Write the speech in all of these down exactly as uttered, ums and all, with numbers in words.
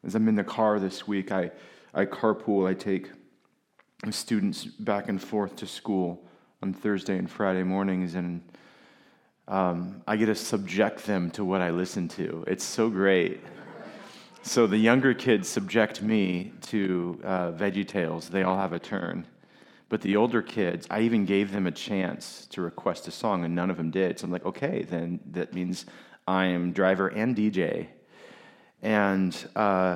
As I'm in the car this week, I, I carpool. I take students back and forth to school on Thursday and Friday mornings, and um, I get to subject them to what I listen to. It's so great. So the younger kids subject me to uh, VeggieTales. They all have a turn. But the older kids, I even gave them a chance to request a song, and none of them did. So I'm like, okay, then that means I am driver and D J. And uh,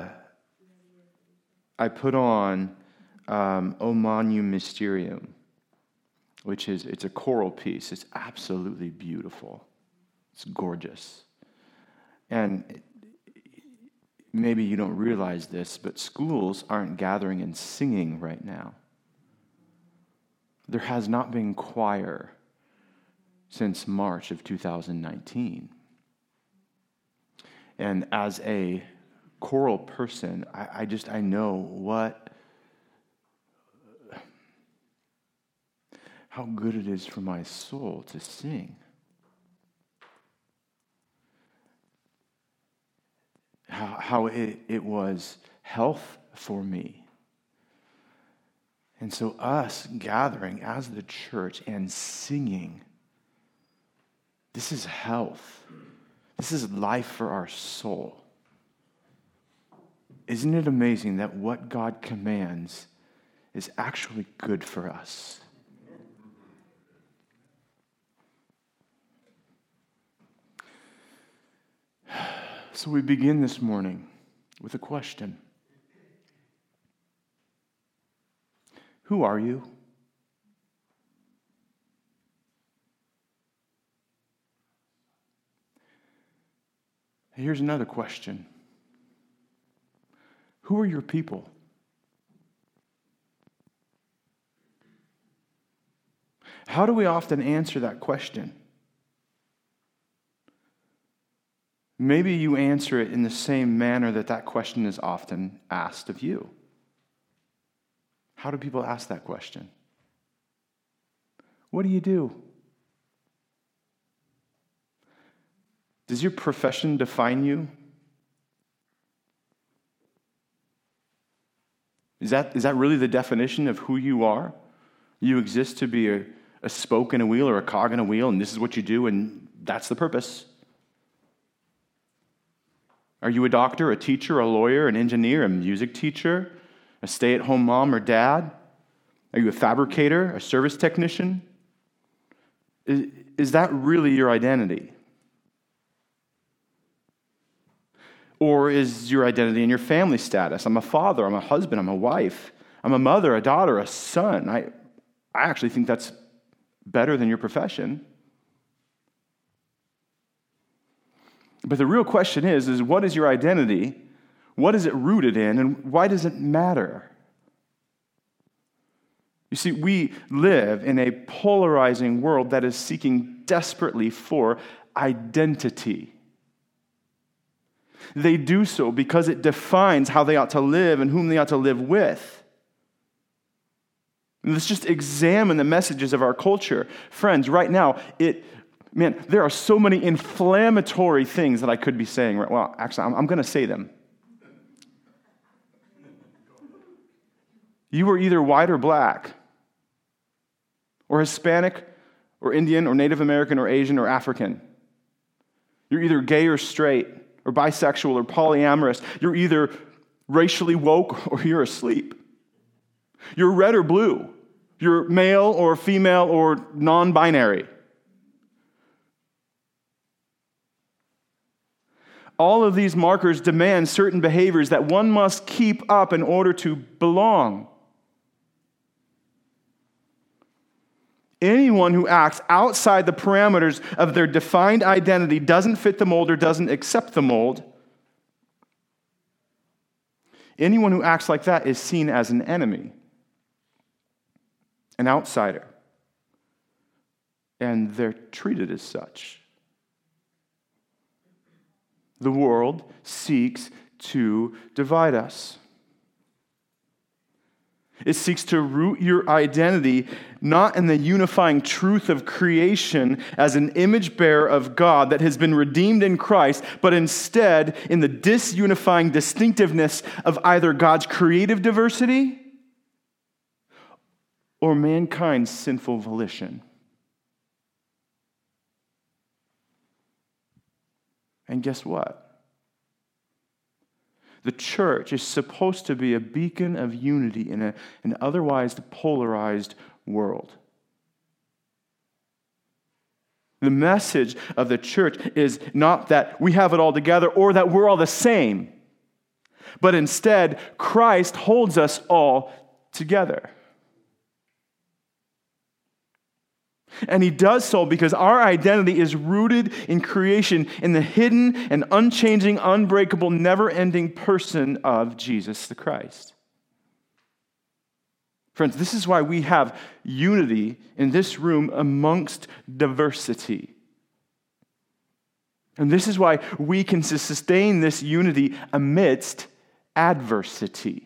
I put on um, O Magnum Mysterium, which is, it's a choral piece. It's absolutely beautiful. It's gorgeous. And it, maybe you don't realize this, but schools aren't gathering and singing right now. There has not been choir since March of two thousand nineteen. And as a choral person, I, I just, I know what, how good it is for my soul to sing. How, how it, it was health for me. And so us gathering as the church and singing, this is health. This is life for our soul. Isn't it amazing that what God commands is actually good for us? So we begin this morning with a question. Who are you? Here's another question. Who are your people? How do we often answer that question? Maybe you answer it in the same manner that that question is often asked of you. How do people ask that question? What do you do? Does your profession define you? Is that, is that really the definition of who you are? You exist to be a, a spoke in a wheel or a cog in a wheel, and this is what you do, and that's the purpose. Are you a doctor, a teacher, a lawyer, an engineer, a music teacher, a stay-at-home mom or dad? Are you a fabricator, a service technician? Is, is that really your identity? Or is your identity in your family status? I'm a father, I'm a husband, I'm a wife, I'm a mother, a daughter, a son. I, I actually think that's better than your profession. But the real question is, is what is your identity? What is it rooted in? And why does it matter? You see, we live in a polarizing world that is seeking desperately for identity. They do so because it defines how they ought to live and whom they ought to live with. And let's just examine the messages of our culture. Friends, right now, it, man, there are so many inflammatory things that I could be saying. Well, actually, I'm, I'm going to say them. You are either white or black, or Hispanic, or Indian, or Native American, or Asian, or African. You're either gay or straight, or bisexual, or polyamorous. You're either racially woke, or you're asleep. You're red or blue. You're male or female or non-binary. All of these markers demand certain behaviors that one must keep up in order to belong. Anyone who acts outside the parameters of their defined identity doesn't fit the mold or doesn't accept the mold. Anyone who acts like that is seen as an enemy, an outsider, and they're treated as such. The world seeks to divide us. It seeks to root your identity not in the unifying truth of creation as an image bearer of God that has been redeemed in Christ, but instead in the disunifying distinctiveness of either God's creative diversity or mankind's sinful volition. And guess what? The church is supposed to be a beacon of unity in a, an otherwise polarized world. The message of the church is not that we have it all together or that we're all the same, but instead, Christ holds us all together. And he does so because our identity is rooted in creation, in the hidden and unchanging, unbreakable, never-ending person of Jesus the Christ. Friends, this is why we have unity in this room amongst diversity. And this is why we can sustain this unity amidst adversity.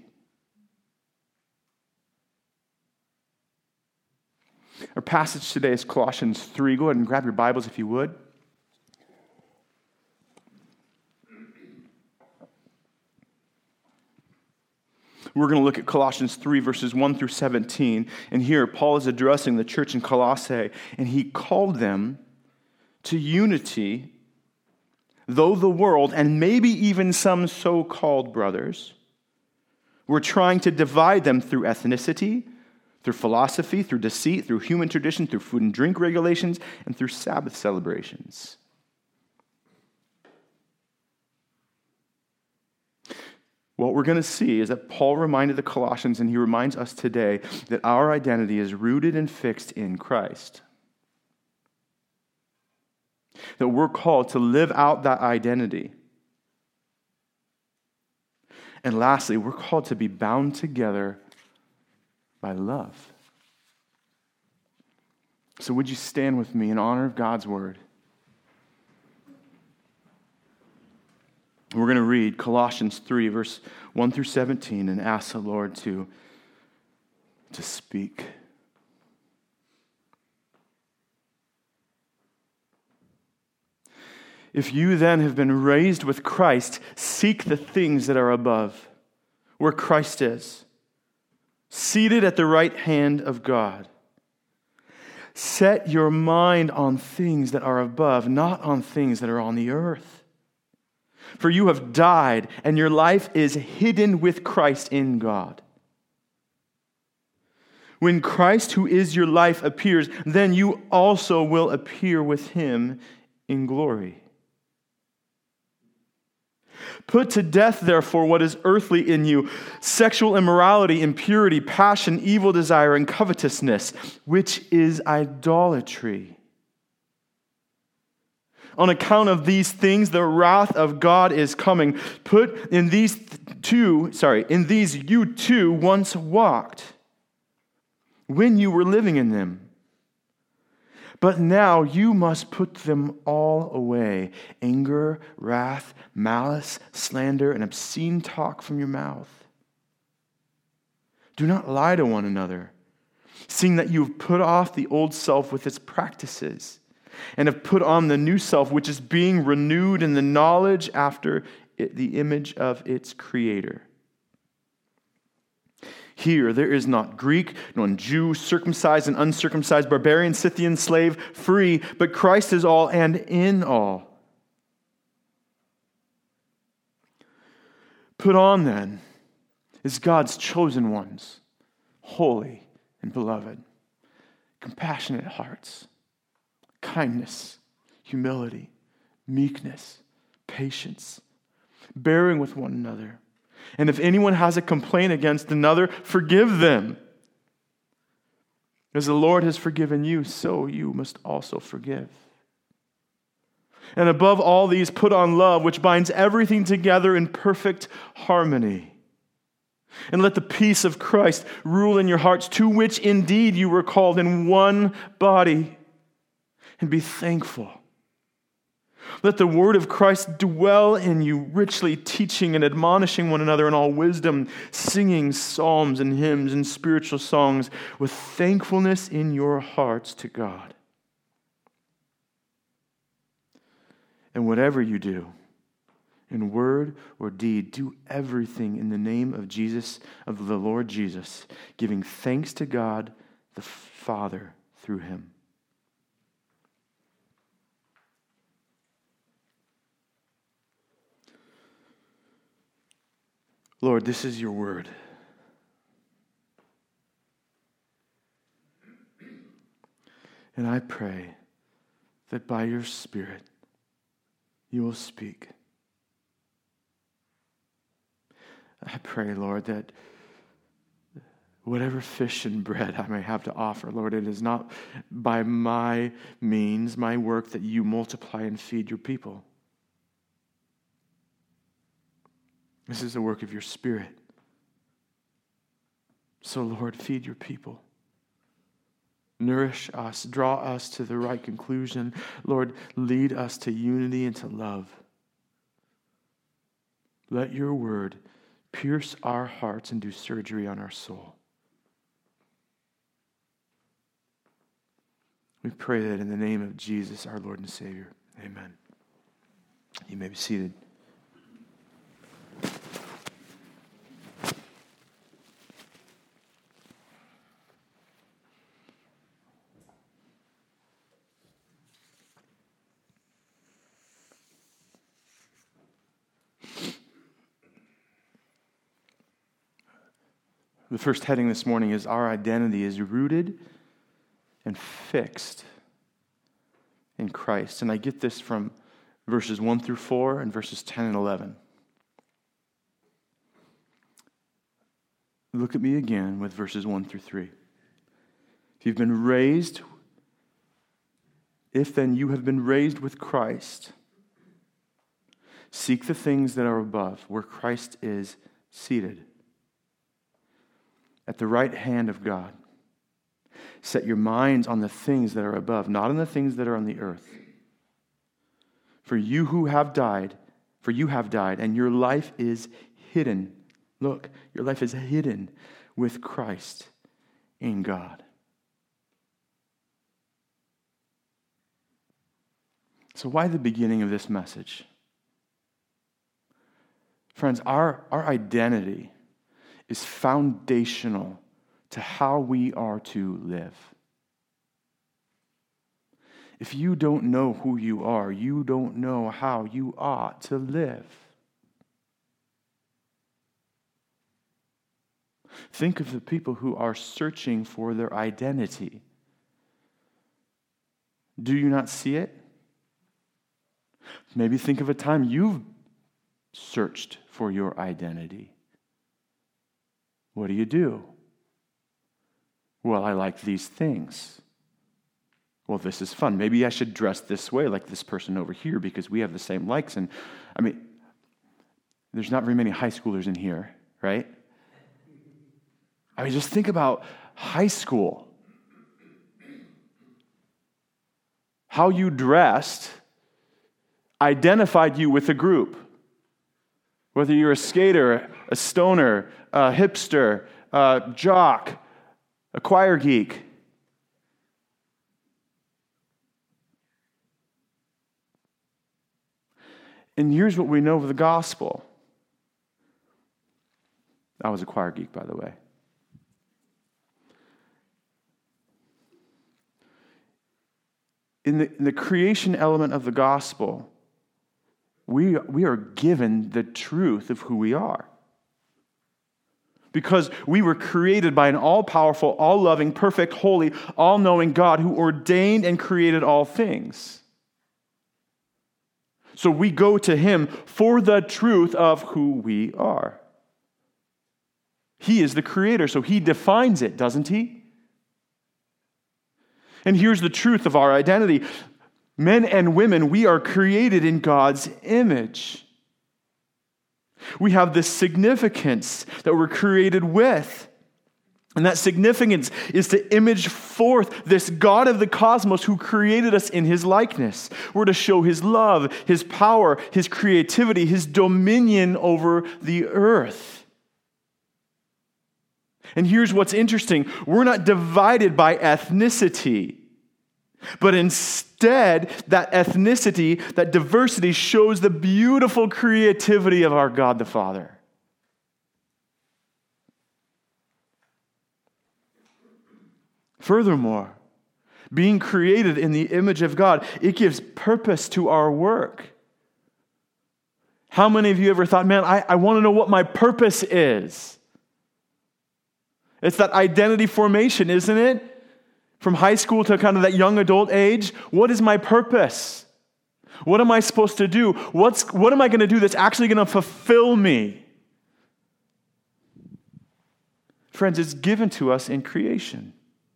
Our passage today is Colossians three. Go ahead and grab your Bibles if you would. We're going to look at Colossians three, verses one through seventeen. And here, Paul is addressing the church in Colossae, and he called them to unity, though the world, and maybe even some so-called brothers, were trying to divide them through ethnicity, through philosophy, through deceit, through human tradition, through food and drink regulations, and through Sabbath celebrations. What we're going to see is that Paul reminded the Colossians, and he reminds us today, that our identity is rooted and fixed in Christ. That we're called to live out that identity. And lastly, we're called to be bound together by love. So would you stand with me in honor of God's word? We're going to read Colossians three, verse one through seventeen, and ask the Lord to, to speak. If you then have been raised with Christ, seek the things that are above, where Christ is, seated at the right hand of God. Set your mind on things that are above, not on things that are on the earth. For you have died, and your life is hidden with Christ in God. When Christ, who is your life, appears, then you also will appear with him in glory. Put to death, therefore, what is earthly in you: sexual immorality, impurity, passion, evil desire, and covetousness, which is idolatry. On account of these things, the wrath of God is coming. Put in these two, sorry, in these you too once walked when you were living in them. But now you must put them all away: anger, wrath, malice, slander, and obscene talk from your mouth. Do not lie to one another, seeing that you have put off the old self with its practices, and have put on the new self, which is being renewed in the knowledge after it, the image of its creator. Here there is not Greek, nor Jew, circumcised and uncircumcised, barbarian, Scythian, slave, free, but Christ is all and in all. Put on then is God's chosen ones, holy and beloved, compassionate hearts, kindness, humility, meekness, patience, bearing with one another. And if anyone has a complaint against another, forgive them. As the Lord has forgiven you, so you must also forgive. And above all these, put on love, which binds everything together in perfect harmony. And let the peace of Christ rule in your hearts, to which indeed you were called in one body. And be thankful. Let the word of Christ dwell in you, richly teaching and admonishing one another in all wisdom, singing psalms and hymns and spiritual songs with thankfulness in your hearts to God. And whatever you do, in word or deed, do everything in the name of Jesus, of the Lord Jesus, giving thanks to God the Father through him. Lord, this is your word. And I pray that by your Spirit, you will speak. I pray, Lord, that whatever fish and bread I may have to offer, Lord, it is not by my means, my work, that you multiply and feed your people. This is the work of your Spirit. So, Lord, feed your people. Nourish us. Draw us to the right conclusion. Lord, lead us to unity and to love. Let your word pierce our hearts and do surgery on our soul. We pray that in the name of Jesus, our Lord and Savior. Amen. You may be seated. The first heading this morning is our identity is rooted and fixed in Christ. And I get this from verses one through four and verses ten and eleven. Look at me again with verses one through three. If you've been raised, if then you have been raised with Christ, seek the things that are above, where Christ is seated, at the right hand of God. Set your minds on the things that are above, not on the things that are on the earth. For you who have died, for you have died, and your life is hidden. Look, your life is hidden with Christ in God. So why the beginning of this message? Friends, our, our identity is foundational to how we are to live. If you don't know who you are, you don't know how you ought to live. Think of the people who are searching for their identity. Do you not see it? Maybe think of a time you've searched for your identity. What do you do? Well, I like these things. Well, this is fun. Maybe I should dress this way like this person over here because we have the same likes. And I mean, there's not very many high schoolers in here, right? I mean, just think about high school. How you dressed identified you with a group. Whether you're a skater, a stoner, a hipster, a jock, a choir geek. And here's what we know of the gospel. I was a choir geek, by the way. In the, in the creation element of the gospel, we, we are given the truth of who we are. Because we were created by an all-powerful, all-loving, perfect, holy, all-knowing God who ordained and created all things. So we go to Him for the truth of who we are. He is the creator, so He defines it, doesn't He? And here's the truth of our identity. Men and women, we are created in God's image. We have this significance that we're created with. And that significance is to image forth this God of the cosmos who created us in his likeness. We're to show his love, his power, his creativity, his dominion over the earth. And here's what's interesting. We're not divided by ethnicity, but instead that ethnicity, that diversity shows the beautiful creativity of our God the Father. Furthermore, being created in the image of God, it gives purpose to our work. How many of you ever thought, man, I, I want to know what my purpose is? It's that identity formation, isn't it? From high school to kind of that young adult age. What is my purpose? What am I supposed to do? What's, what am I going to do that's actually going to fulfill me? Friends, it's given to us in creation.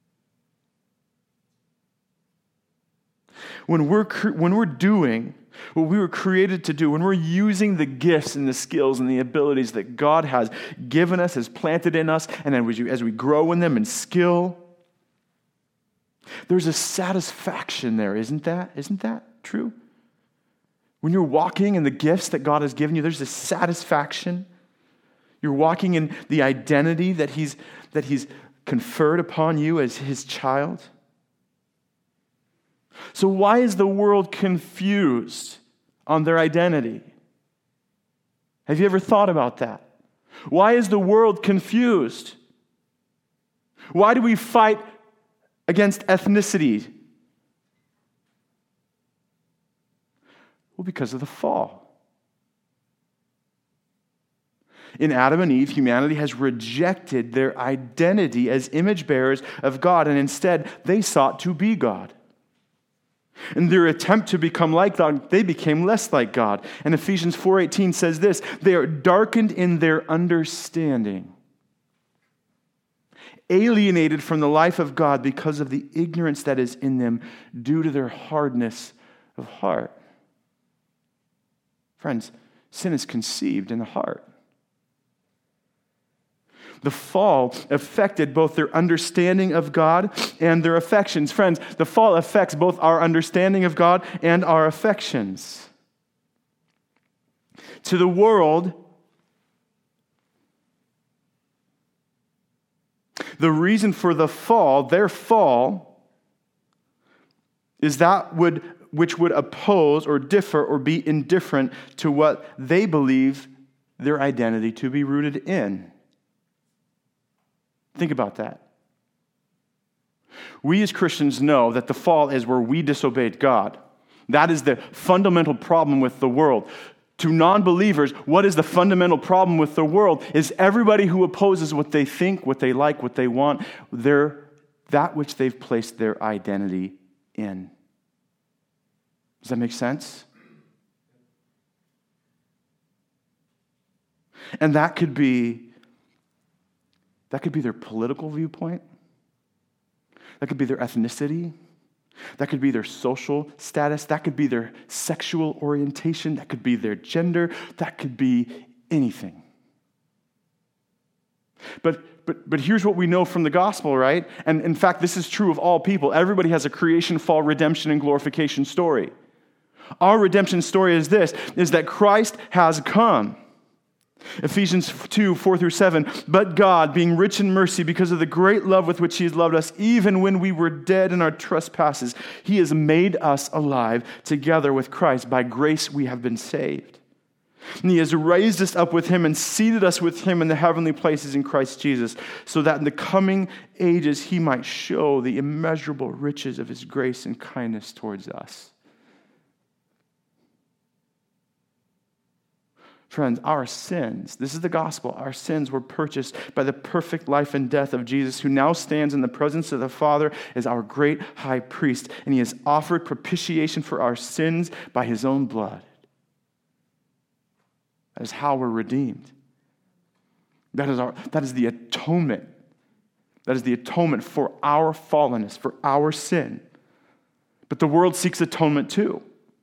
When we're, when we're doing what we were created to do, when we're using the gifts and the skills and the abilities that God has given us, has planted in us, and then as we grow in them in skill, there's a satisfaction there, isn't that? Isn't that true? When you're walking in the gifts that God has given you, there's a satisfaction. You're walking in the identity that He's, that He's conferred upon you as His child. So why is the world confused on their identity? Have you ever thought about that? Why is the world confused? Why do we fight against ethnicity? Well, because of the fall. In Adam and Eve, humanity has rejected their identity as image bearers of God, and instead they sought to be God. In their attempt to become like God, they became less like God. And Ephesians four eighteen says this, they are darkened in their understanding, alienated from the life of God because of the ignorance that is in them due to their hardness of heart. Friends, sin is conceived in the heart. The fall affected both their understanding of God and their affections. Friends, the fall affects both our understanding of God and our affections. To the world, the reason for the fall, their fall, is that would which would oppose or differ or be indifferent to what they believe their identity to be rooted in. Think about that. We as Christians know that the fall is where we disobeyed God. That is the fundamental problem with the world. To non-believers, what is the fundamental problem with the world is everybody who opposes what they think, what they like, what they want, they're, that which they've placed their identity in. Does that make sense? And that could be That could be their political viewpoint. That could be their ethnicity. That could be their social status. That could be their sexual orientation. That could be their gender. That could be anything. But but but here's what we know from the gospel, right? And in fact, this is true of all people. Everybody has a creation, fall, redemption, and glorification story. Our redemption story is this, is that Christ has come. Ephesians two, four through seven, but God, being rich in mercy because of the great love with which He has loved us, even when we were dead in our trespasses, He has made us alive together with Christ. By grace we have been saved. And He has raised us up with Him and seated us with Him in the heavenly places in Christ Jesus, so that in the coming ages He might show the immeasurable riches of His grace and kindness towards us. Friends, our sins, this is the gospel, our sins were purchased by the perfect life and death of Jesus, who now stands in the presence of the Father as our great high priest, and He has offered propitiation for our sins by His own blood. That is how we're redeemed. That is our, that is the atonement. That is the atonement for our fallenness, for our sin. But the world seeks atonement too.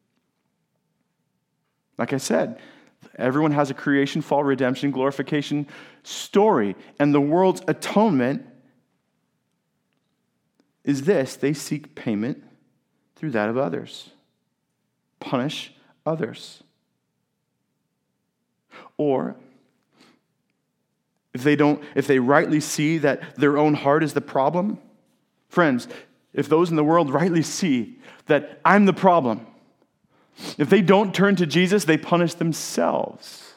Like I said, everyone has a creation, fall, redemption, glorification story. And the world's atonement is this: they seek payment through that of others. Punish others. Or if they don't, if they rightly see that their own heart is the problem, friends, if those in the world rightly see that I'm the problem, if they don't turn to Jesus, they punish themselves.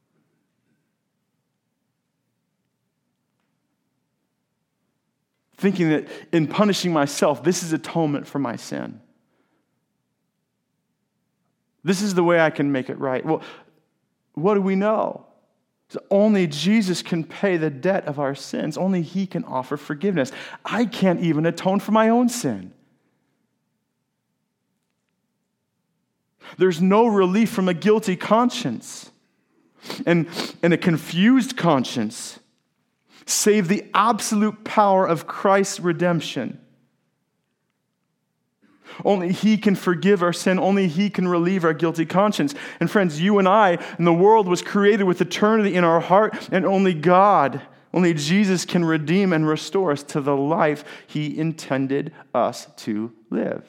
Thinking that in punishing myself, this is atonement for my sin. This is the way I can make it right. Well, what do we know? So only Jesus can pay the debt of our sins. Only He can offer forgiveness. I can't even atone for my own sin. There's no relief from a guilty conscience and, and a confused conscience, save the absolute power of Christ's redemption. Only He can forgive our sin. Only He can relieve our guilty conscience. And friends, you and I, and the world was created with eternity in our heart, and only God, only Jesus can redeem and restore us to the life He intended us to live.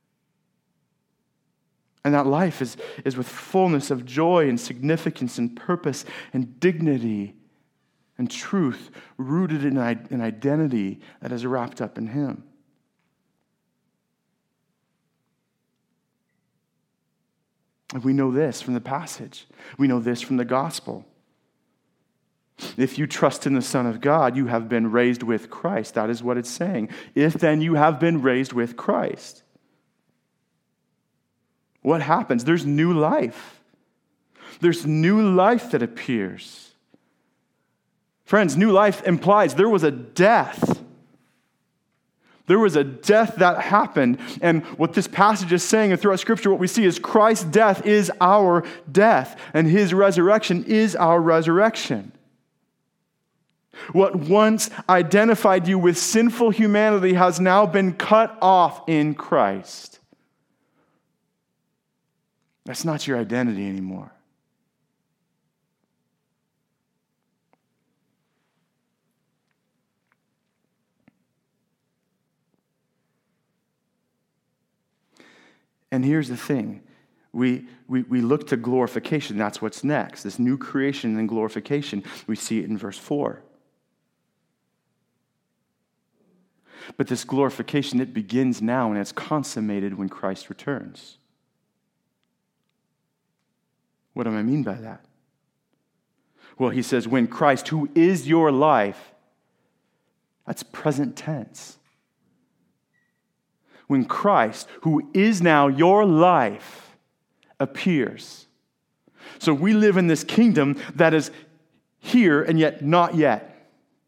And that life is, is with fullness of joy and significance and purpose and dignity and truth, rooted in an identity that is wrapped up in Him. And we know this from the passage. We know this from the gospel. If you trust in the Son of God, you have been raised with Christ. That is what it's saying. If then you have been raised with Christ. What happens? There's new life. There's new life that appears. Friends, new life implies there was a death. There was a death that happened. And what this passage is saying, and throughout Scripture, what we see is Christ's death is our death, and His resurrection is our resurrection. What once identified you with sinful humanity has now been cut off in Christ. That's not your identity anymore. And here's the thing. We, we, we look to glorification. That's what's next. This new creation and glorification. We see it in verse four. But this glorification, it begins now and it's consummated when Christ returns. What do I mean by that? Well, he says, when Christ, who is your life, that's present tense. When Christ, who is now your life, appears. So we live in this kingdom that is here and yet not yet.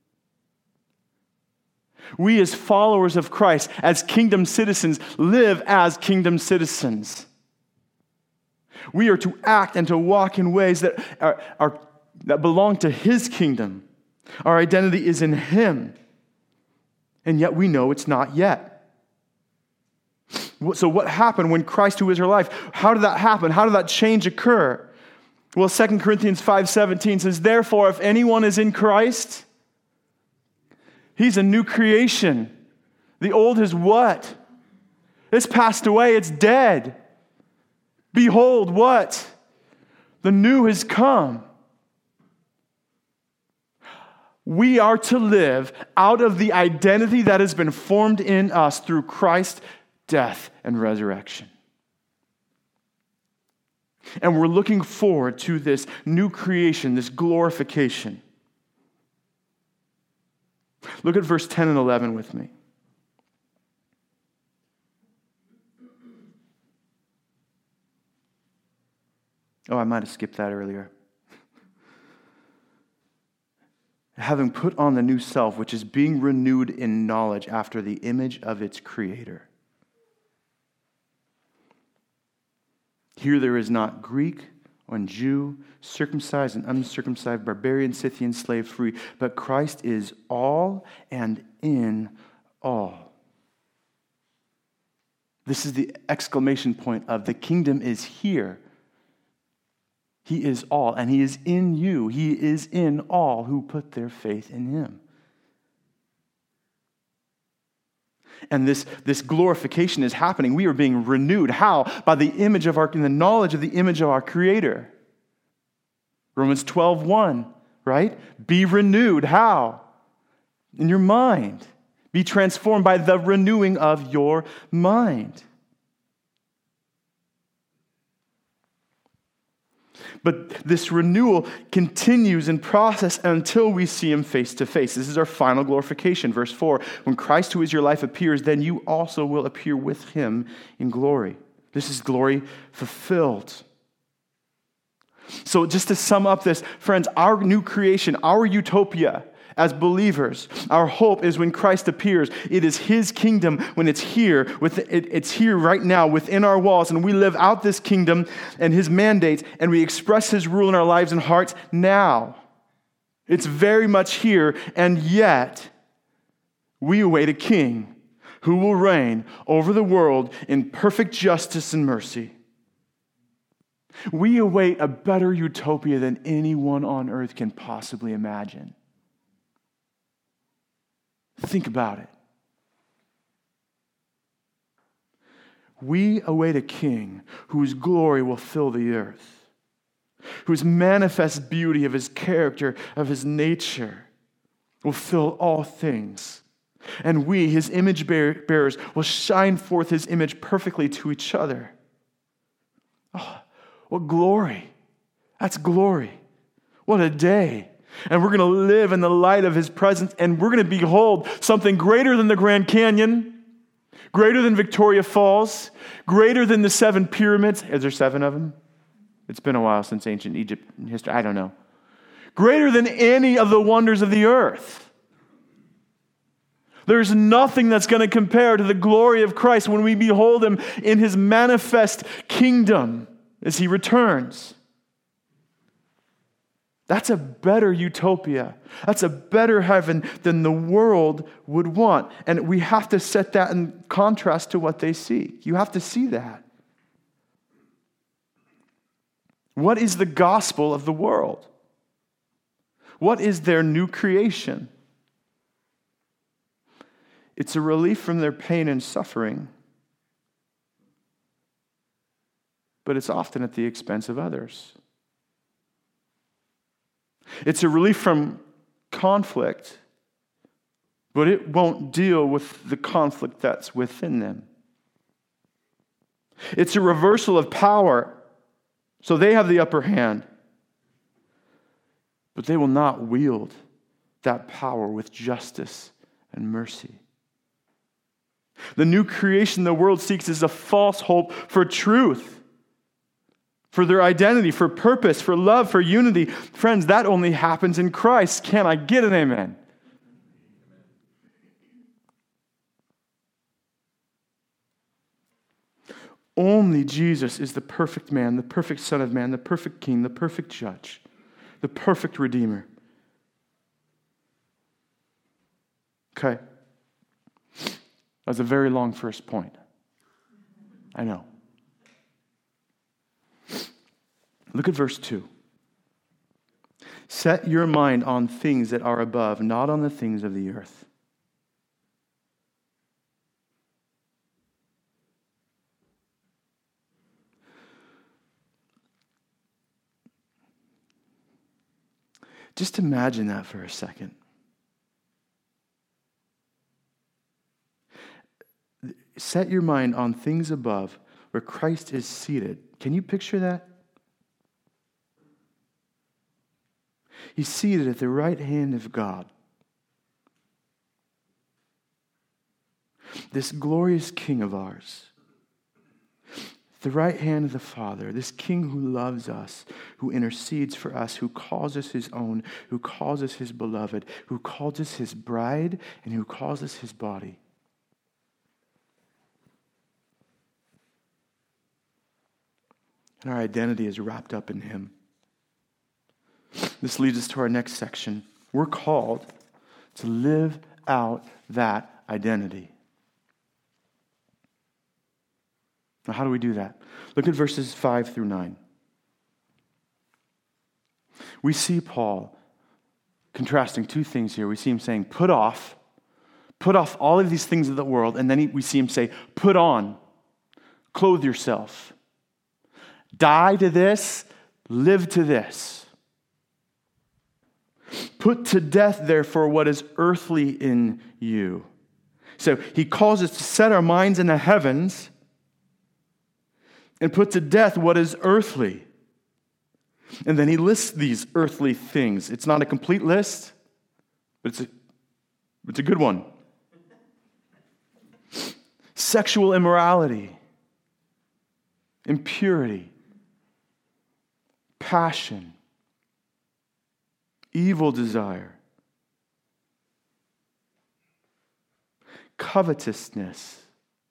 We as followers of Christ, as kingdom citizens, live as kingdom citizens. We are to act and to walk in ways that are, are that belong to His kingdom. Our identity is in Him. And yet we know it's not yet. So what happened when Christ, who is our life, how did that happen? How did that change occur? Well, Second Corinthians five seventeen says, therefore, if anyone is in Christ, he's a new creation. The old is what? It's passed away. It's dead. Behold, what? The new has come. We are to live out of the identity that has been formed in us through Christ's death and resurrection. And we're looking forward to this new creation, this glorification. Look at verse ten and eleven with me. Oh, I might have skipped that earlier. Having put on the new self, which is being renewed in knowledge after the image of its creator. Here there is not Greek or Jew, circumcised and uncircumcised, barbarian, Scythian, slave, free, but Christ is all and in all. This is the exclamation point of the kingdom is here. He is all, and He is in you. He is in all who put their faith in Him. And this, this glorification is happening. We are being renewed. How? By the image of our, in the knowledge of the image of our Creator. Romans twelve one, right? Be renewed. How? In your mind. Be transformed by the renewing of your mind. But this renewal continues in process until we see him face to face. This is our final glorification. Verse four, when Christ who is your life appears, then you also will appear with him in glory. This is glory fulfilled. So just to sum up this, friends, our new creation, our utopia as believers, our hope is when Christ appears. It is his kingdom when it's here. With it, it's here right now within our walls, and we live out this kingdom and his mandates, and we express his rule in our lives and hearts now. It's very much here, and yet we await a king who will reign over the world in perfect justice and mercy. We await a better utopia than anyone on earth can possibly imagine. Think about it. We await a king whose glory will fill the earth, whose manifest beauty of his character, of his nature, will fill all things. And we, his image bearers, will shine forth his image perfectly to each other. Oh, what glory. That's glory. What a day. And we're going to live in the light of his presence, and we're going to behold something greater than the Grand Canyon, greater than Victoria Falls, greater than the seven pyramids. Is there seven of them? It's been a while since ancient Egypt history. I don't know. Greater than any of the wonders of the earth. There's nothing that's going to compare to the glory of Christ when we behold him in his manifest kingdom as he returns. That's a better utopia. That's a better heaven than the world would want. And we have to set that in contrast to what they seek. You have to see that. What is the gospel of the world? What is their new creation? It's a relief from their pain and suffering, but it's often at the expense of others. It's a relief from conflict, but it won't deal with the conflict that's within them. It's a reversal of power, so they have the upper hand, but they will not wield that power with justice and mercy. The new creation the world seeks is a false hope for truth, for their identity, for purpose, for love, for unity. Friends, that only happens in Christ. Can I get an amen? Only Jesus is the perfect man, the perfect Son of Man, the perfect King, the perfect Judge, the perfect Redeemer. Okay. That's a very long first point. I know. Look at verse two. Set your mind on things that are above, not on the things of the earth. Just imagine that for a second. Set your mind on things above where Christ is seated. Can you picture that? He's seated at the right hand of God. This glorious King of ours. The right hand of the Father, this King who loves us, who intercedes for us, who calls us his own, who calls us his beloved, who calls us his bride, and who calls us his body. And our identity is wrapped up in him. This leads us to our next section. We're called to live out that identity. Now, how do we do that? Look at verses five through nine. We see Paul contrasting two things here. We see him saying, put off, Put off all of these things of the world, and then he, we see him say, put on, clothe yourself. Die to this, live to this. Put to death, therefore, what is earthly in you. So he calls us to set our minds in the heavens and put to death what is earthly. And then he lists these earthly things. It's not a complete list, but it's a, it's a good one. Sexual immorality, impurity, passion, evil desire, covetousness.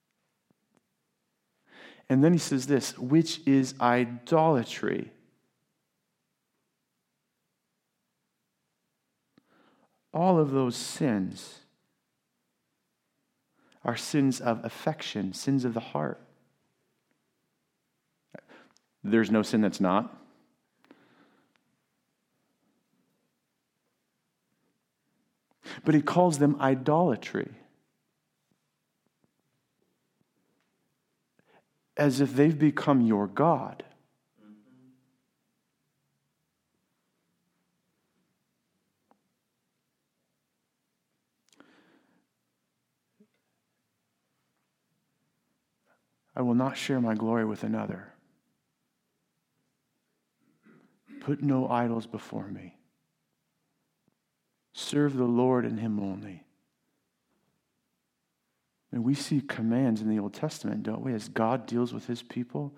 And then he says this, which is idolatry. All of those sins are sins of affection, sins of the heart. There's no sin that's not. But he calls them idolatry. As if they've become your God. I will not share my glory with another. Put no idols before me. Serve the Lord and Him only. And we see commands in the Old Testament, don't we, as God deals with His people?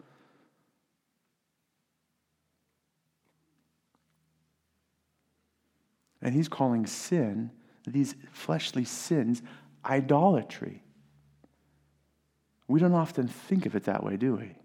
And He's calling sin, these fleshly sins, idolatry. We don't often think of it that way, do we?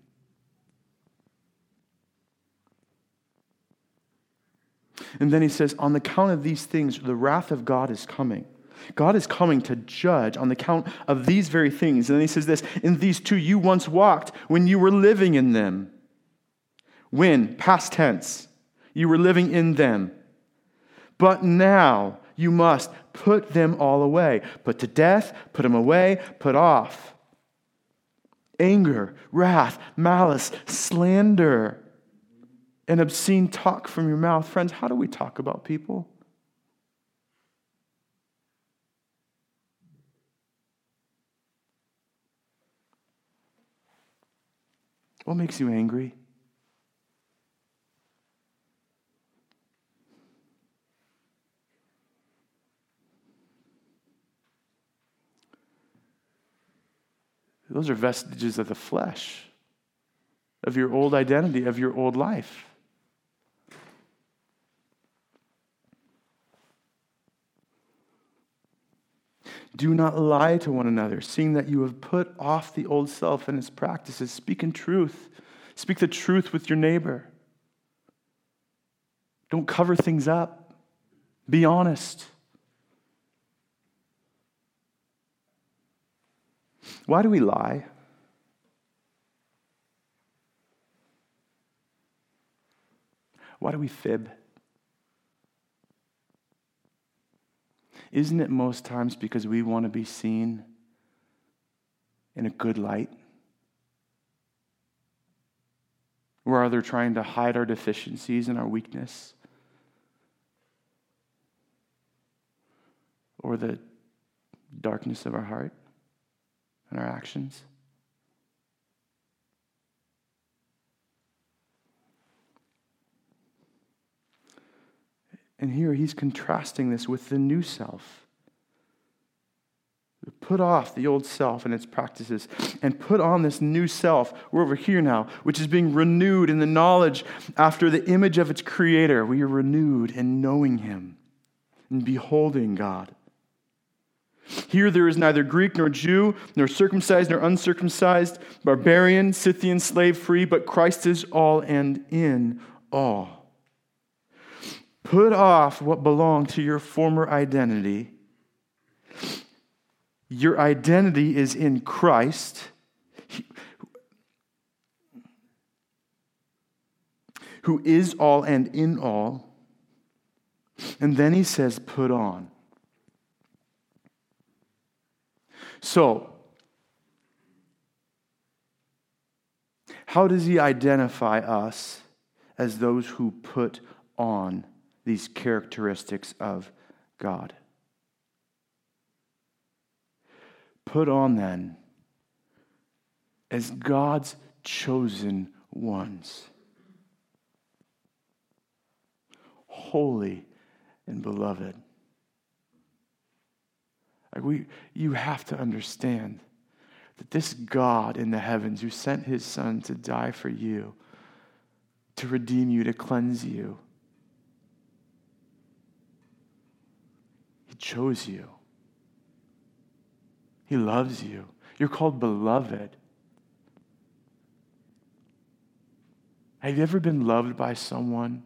And then he says, on the count of these things, the wrath of God is coming. God is coming to judge on the count of these very things. And then he says this, in these two you once walked when you were living in them. When? Past tense. You were living in them. But now you must put them all away. Put to death, put them away, put off. Anger, wrath, malice, slander, and obscene talk from your mouth. Friends, how do we talk about people? What makes you angry? Those are vestiges of the flesh, of your old identity, of your old life. Do not lie to one another, seeing that you have put off the old self and its practices. Speak in truth. Speak the truth with your neighbor. Don't cover things up. Be honest. Why do we lie? Why do we fib? Isn't it most times because we want to be seen in a good light? Or are they trying to hide our deficiencies and our weakness? Or the darkness of our heart and our actions? And here he's contrasting this with the new self. Put off the old self and its practices and put on this new self. We're over here now, which is being renewed in the knowledge after the image of its creator. We are renewed in knowing Him and beholding God. Here there is neither Greek nor Jew, nor circumcised nor uncircumcised, barbarian, Scythian, slave free, but Christ is all and in all. Put off what belonged to your former identity. Your identity is in Christ, who is all and in all. And then he says, put on. So, how does he identify us as those who put on these characteristics of God? Put on then as God's chosen ones, holy and beloved. Like we, you have to understand that this God in the heavens who sent his Son to die for you, to redeem you, to cleanse you, he chose you. He loves you. You're called beloved. Have you ever been loved by someone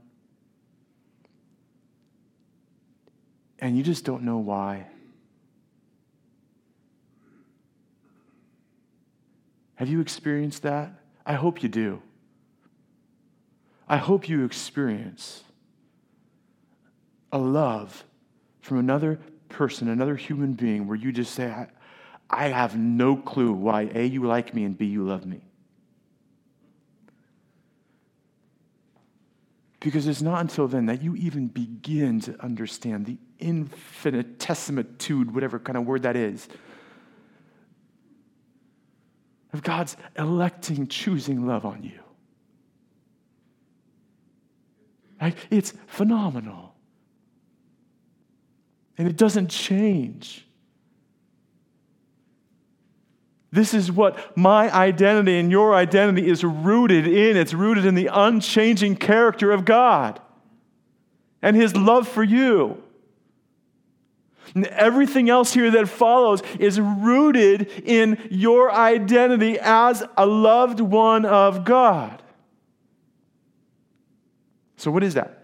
and you just don't know why? Have you experienced that? I hope you do. I hope you experience a love from another person, another human being, where you just say, I, I have no clue why A, you like me, and B, you love me. Because it's not until then that you even begin to understand the infinitesimitude, whatever kind of word that is, of God's electing, choosing love on you. Right? It's phenomenal. And it doesn't change. This is what my identity and your identity is rooted in. It's rooted in the unchanging character of God and his love for you. And everything else here that follows is rooted in your identity as a loved one of God. So what is that?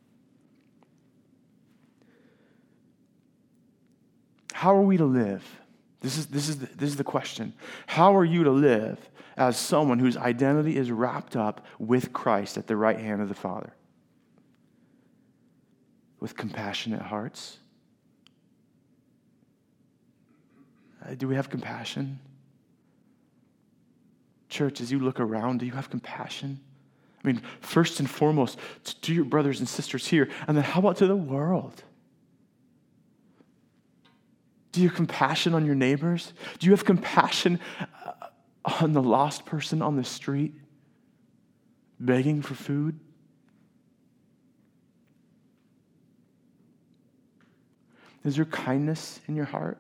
How are we to live? This is, this is, the, this is the question. How are you to live as someone whose identity is wrapped up with Christ at the right hand of the Father? With compassionate hearts? Uh, do we have compassion? Church, as you look around, do you have compassion? I mean, first and foremost, to your brothers and sisters here, and then how about to the world? Do you have compassion on your neighbors? Do you have compassion on the lost person on the street, begging for food? Is there kindness in your heart?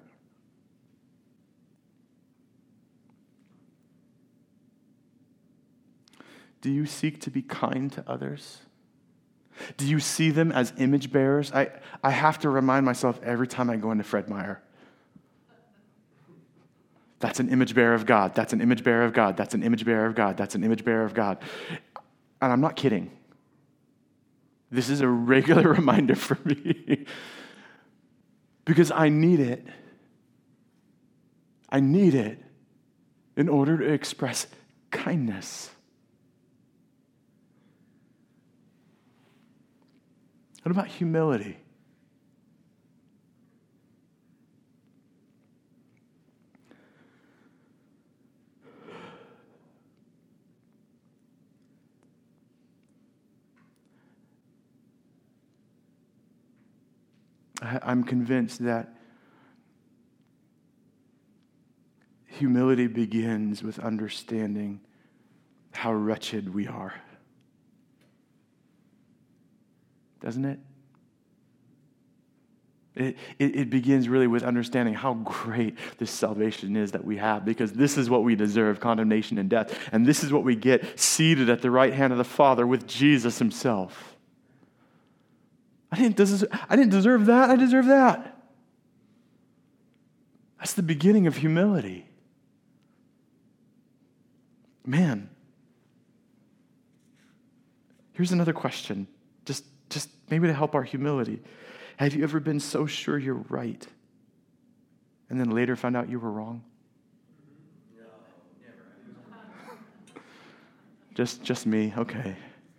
Do you seek to be kind to others? Do you see them as image bearers? I, I have to remind myself every time I go into Fred Meyer. That's an image bearer of God. That's an image bearer of God. That's an image bearer of God. That's an image bearer of God. And I'm not kidding. This is a regular reminder for me. Because I need it. I need it in order to express kindness. What about humility? I'm convinced that humility begins with understanding how wretched we are. Doesn't it? It, it? it begins really with understanding how great this salvation is that we have, because this is what we deserve, condemnation and death. And this is what we get seated at the right hand of the Father with Jesus himself. I didn't deserve, I didn't deserve that. I deserve that. That's the beginning of humility. Man, here's another question, just, just maybe to help our humility. Have you ever been so sure you're right and then later found out you were wrong? No, never. just, just me, okay.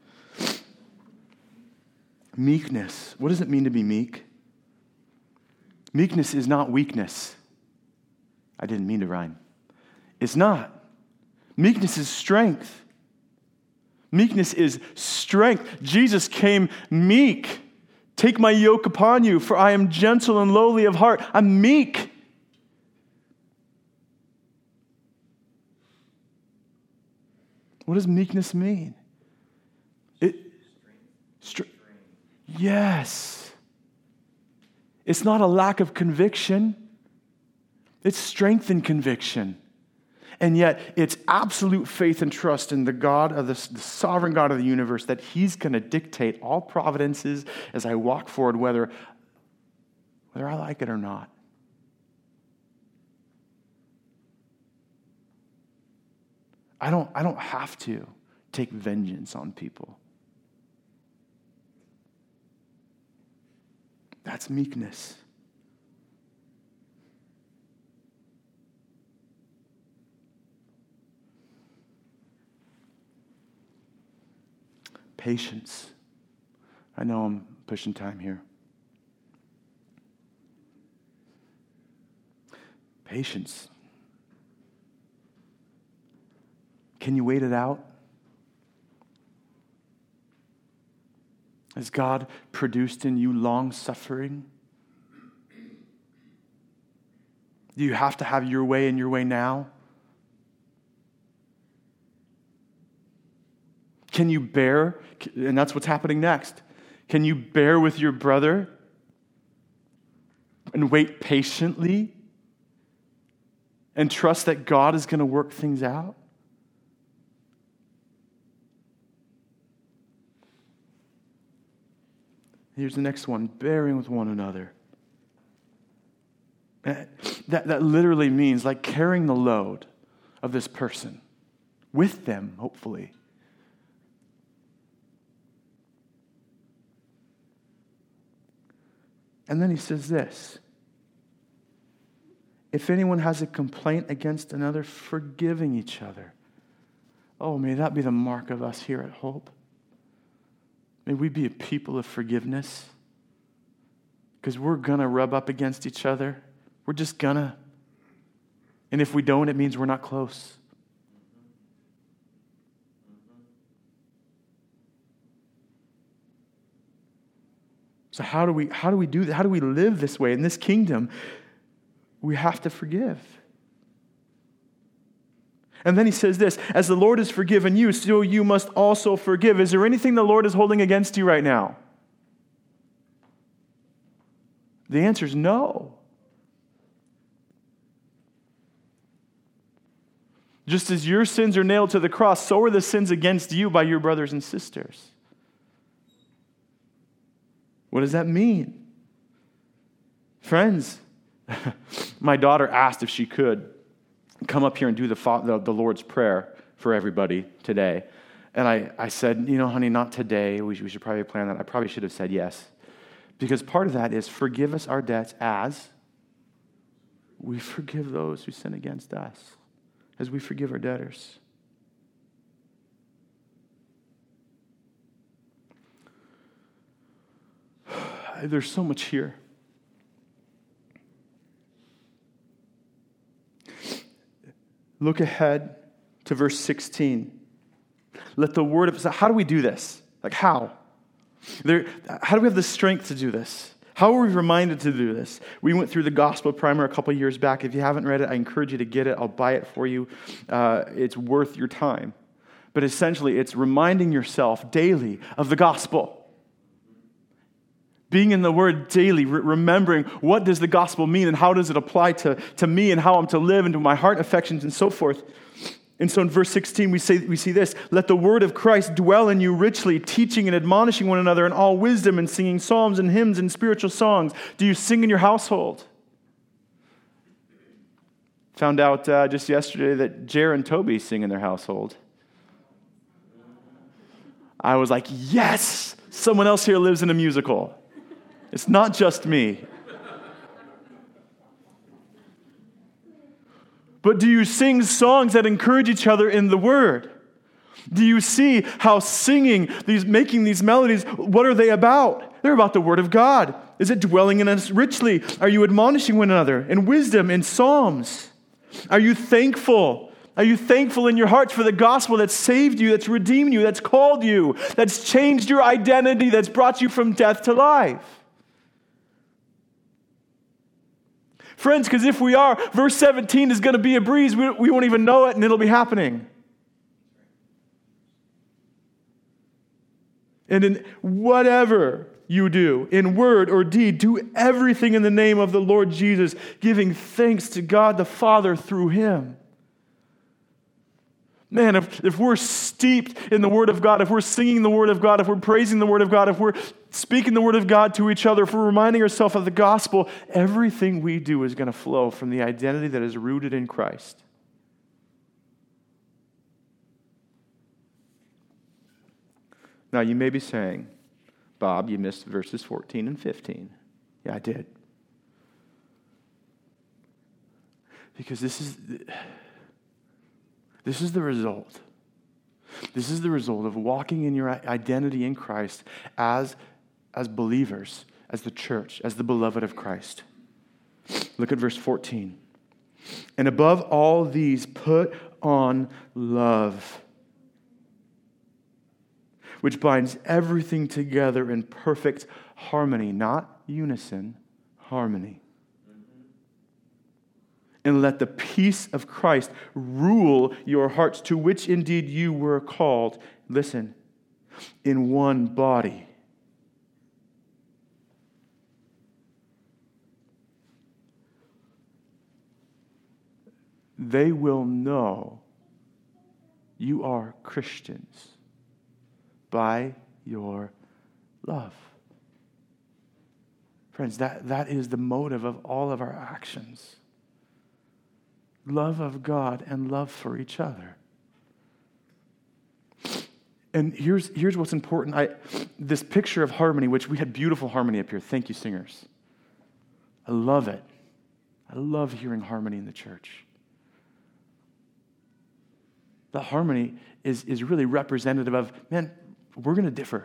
Meekness. What does it mean to be meek? Meekness is not weakness. I didn't mean to rhyme. It's not. Meekness is strength. Meekness is strength. Jesus came meek. Take my yoke upon you, for I am gentle and lowly of heart. I'm meek. What does meekness mean? It, strength. Yes. It's not a lack of conviction. It's strength and conviction. And yet, it's absolute faith and trust in the God of the, the sovereign God of the universe that He's going to dictate all providences as I walk forward, whether, whether I like it or not. I don't, I don't have to take vengeance on people. That's meekness. Patience. I know I'm pushing time here. Patience. Can you wait it out? Has God produced in you long suffering? Do you have to have your way and your way now? Can you bear, and that's what's happening next, can you bear with your brother and wait patiently and trust that God is going to work things out? Here's the next one, bearing with one another. That, that literally means like carrying the load of this person with them, hopefully. And then he says this, if anyone has a complaint against another, forgiving each other. Oh, may that be the mark of us here at Hope. May we be a people of forgiveness, because we're going to rub up against each other. We're just going to. And if we don't, it means we're not close. So how do we how do we do that? How do we live this way in this kingdom? We have to forgive. And then he says this, as the Lord has forgiven you, so you must also forgive. Is there anything the Lord is holding against you right now? The answer is no. Just as your sins are nailed to the cross, so are the sins against you by your brothers and sisters. What does that mean? Friends, my daughter asked if she could come up here and do the, the, the Lord's Prayer for everybody today. And I, I said, you know, honey, not today. We should, we should probably plan that. I probably should have said yes. Because part of that is forgive us our debts as we forgive those who sin against us, as we forgive our debtors. There's so much here. Look ahead to verse sixteen. Let the word of... So how do we do this? Like how? There, how do we have the strength to do this? How are we reminded to do this? We went through the Gospel Primer a couple years back. If you haven't read it, I encourage you to get it. I'll buy it for you. Uh, it's worth your time. But essentially, it's reminding yourself daily of the gospel. Being in the Word daily, re- remembering what does the gospel mean and how does it apply to, to me and how I'm to live and to my heart affections and so forth. And so in verse sixteen, we say we see this, let the word of Christ dwell in you richly, teaching and admonishing one another in all wisdom and singing psalms and hymns and spiritual songs. Do you sing in your household? Found out uh, just yesterday that Jer and Toby sing in their household. I was like, yes, someone else here lives in a musical. It's not just me. But do you sing songs that encourage each other in the Word? Do you see how singing, these, making these melodies, what are they about? They're about the Word of God. Is it dwelling in us richly? Are you admonishing one another in wisdom, in psalms? Are you thankful? Are you thankful in your hearts for the gospel that's saved you, that's redeemed you, that's called you, that's changed your identity, that's brought you from death to life? Friends, because if we are, verse seventeen is going to be a breeze. We, we won't even know it, and it'll be happening. And in whatever you do, in word or deed, do everything in the name of the Lord Jesus, giving thanks to God the Father through Him. Man, if, if we're steeped in the Word of God, if we're singing the Word of God, if we're praising the Word of God, if we're speaking the Word of God to each other, if we're reminding ourselves of the gospel, everything we do is going to flow from the identity that is rooted in Christ. Now, you may be saying, Bob, you missed verses fourteen and fifteen. Yeah, I did. Because this is... This is the result. This is the result of walking in your identity in Christ as, as believers, as the church, as the beloved of Christ. Look at verse fourteen. And above all these, put on love, which binds everything together in perfect harmony, not unison, harmony. And let the peace of Christ rule your hearts, to which indeed you were called, listen, in one body. They will know you are Christians by your love. Friends, that, that is the motive of all of our actions. Love of God and love for each other. And here's, here's what's important. I, this picture of harmony, which we had beautiful harmony up here. Thank you, singers. I love it. I love hearing harmony in the church. The harmony is, is really representative of, man, we're going to differ.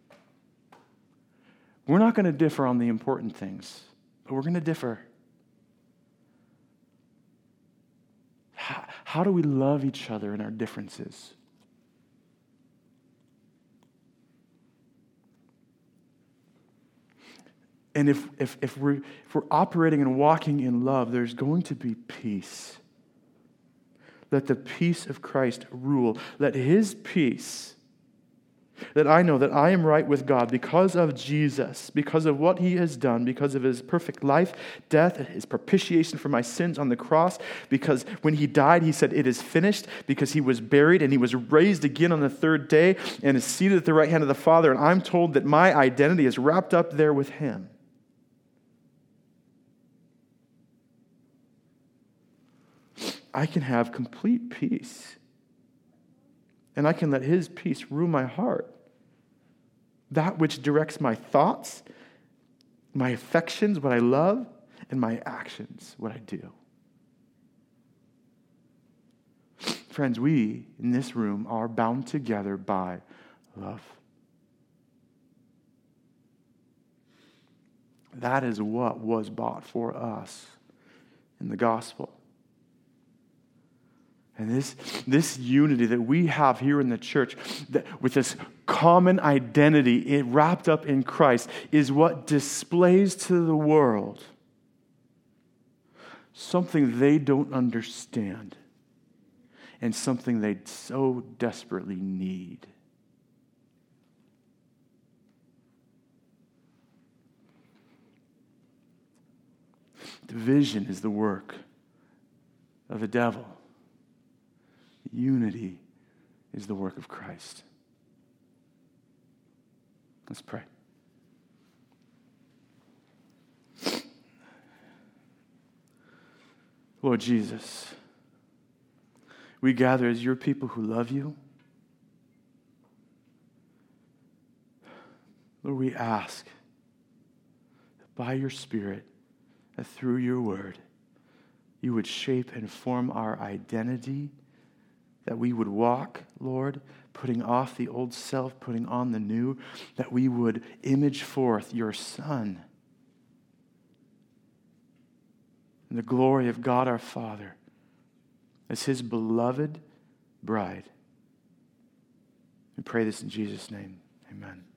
We're not going to differ on the important things, but we're going to differ. How, how do we love each other in our differences? And if, if, if, we're, if we're operating and walking in love, there's going to be peace. Let the peace of Christ rule. Let His peace, that I know that I am right with God because of Jesus, because of what He has done, because of His perfect life, death, His propitiation for my sins on the cross, because when He died, He said, it is finished, because He was buried and He was raised again on the third day and is seated at the right hand of the Father, and I'm told that my identity is wrapped up there with Him. I can have complete peace. And I can let His peace rule my heart. That which directs my thoughts, my affections, what I love, and my actions, what I do. Friends, we in this room are bound together by love. That is what was bought for us in the gospel. And this, this unity that we have here in the church, that with this common identity it wrapped up in Christ, is what displays to the world something they don't understand and something they so desperately need. Division is the work of the devil. Unity is the work of Christ. Let's pray. Lord Jesus, we gather as your people who love you. Lord, we ask that by your Spirit, that through your word, you would shape and form our identity, that we would walk, Lord, putting off the old self, putting on the new, that we would image forth your Son and the glory of God our Father as his beloved bride. We pray this in Jesus' name. Amen.